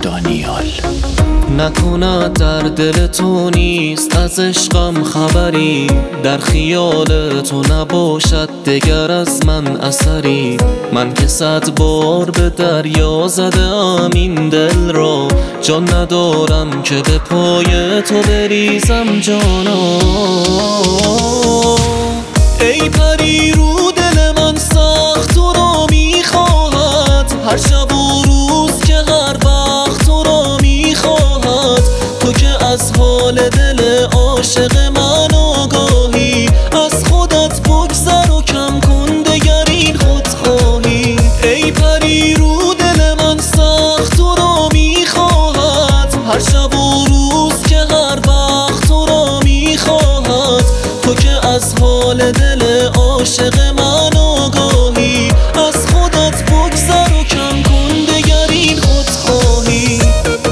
دانیال. نکند در دل تو نیست از عشقم خبری، در خیال تو نباشد دگر از من اثری. من که 100 بار به دریا زدم این دل را، جان ندارم که به پای تو بریزم جانا. ای پری رو دل من سخت تو را میخواهد، هر شب و روز که هر وقت تو را میخواهد. تو که از حال دل عاشق من آگاهی، از خودت بگذر و کم کن دگر این خودخواهی. ای پری رو دل من سخت تو را میخواهد، هر شب و روز که هر وقت تو را میخواهد. تو که از حال دل عاشق من آگاهی، از خودت بگذر و کم کن دگر این خودخواهی.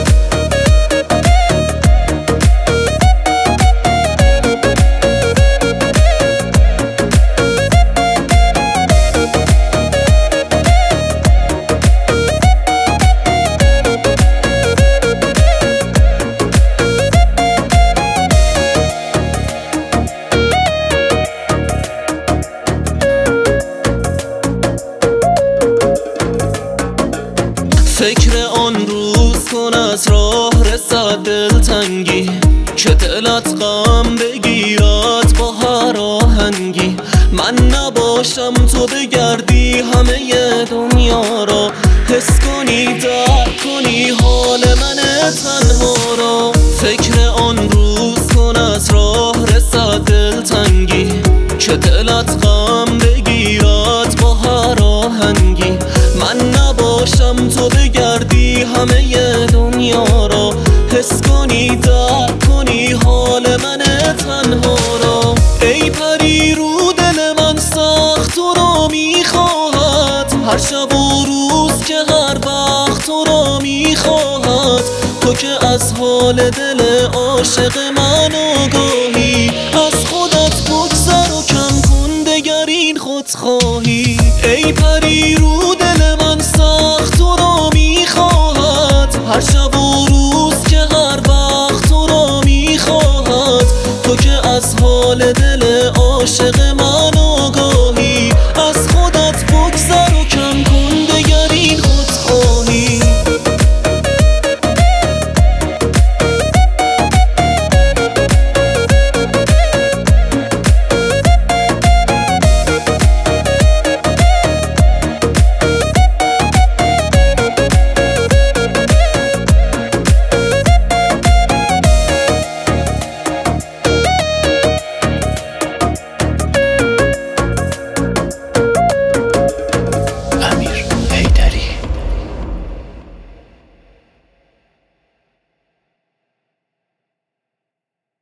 فکر آن روز کن از راه رسد دلتنگی، که دلت غم بگیرد با هر آهنگی. من نباشم تو بگردی همه دنیا را، حس کنی درک کنی حال من تنها را. فکر آن روز کن از راه رسد دلتنگی، که دلت غم بگیرد با هر آهنگی. من نباشم تو بگردی همه دنیا را، حس کنی درک کنی حال من تنها را. ای پری رو دل من سخت تو را میخواهد، هر شب و روز که هر وقت تو را میخواهد. تو که از حال دل عاشق من آگاهی، از خودت بگذر و کم کن دگر این خودخواهی. ای پری رو دل من سخت تو را میخواهد، هر شب و روز که هر وقت تو را میخواهد. تو که از حال دل عاشق